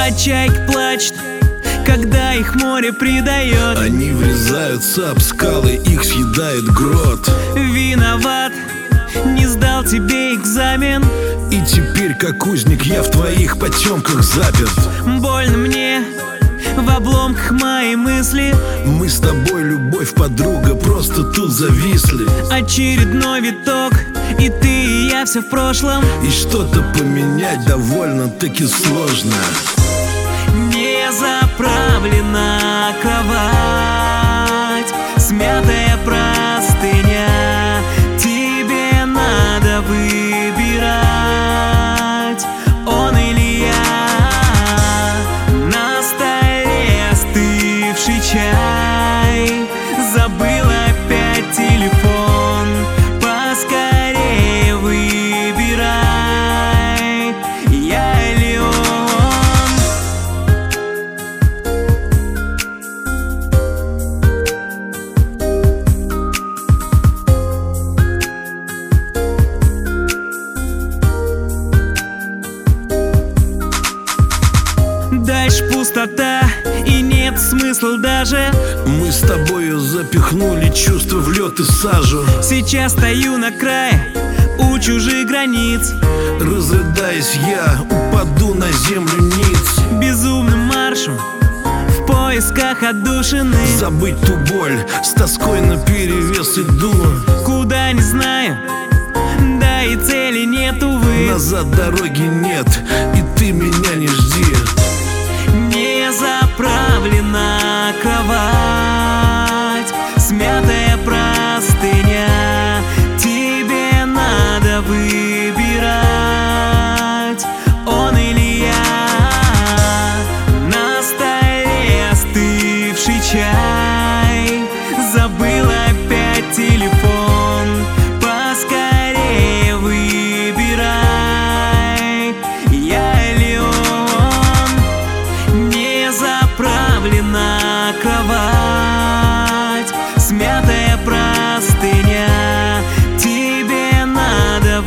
А чайки плачут, когда их море предает. Они врезаются об скалы, их съедает грот. Виноват, не сдал тебе экзамен, и теперь, как узник, я в твоих потемках заперт. Больно мне в обломках мои мысли. Мы с тобой, любовь, подруга, просто тут зависли. Очередной виток, и ты, и я все в прошлом. И что-то поменять довольно-таки сложно. Не заправлена кровать, смятая простыня. Тебе надо выбирать, он или я. На столе остывший чай, забыл опять телефон. Поскорее выбирай, я или он. Дальше пустота, и нет смысла даже. Мы с тобою запихнули чувства в лед и сажу. Сейчас стою на крае у чужих границ. Разрыдаясь, я упаду на землю ниц. Безумным маршем в поисках отдушины. Забыть ту боль, с тоской наперевес иду. Куда не знаю, да и цели нет, увы. Назад дороги нет, и ты меня не жди. Не заправлена кровать, смятая простыня. Тебе надо выбирать, он или я. На столе остывший чай, забыл опять телефон. Поскорее выбирай, я или он. Не заправлена кровать, смятая простыня. Тебе надо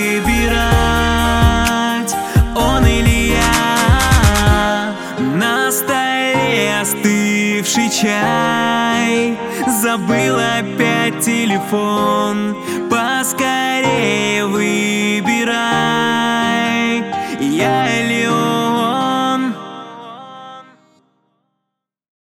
выбирать, он или я. На столе остывший чай, забыл опять телефон. Поскорее выбирай, я или он.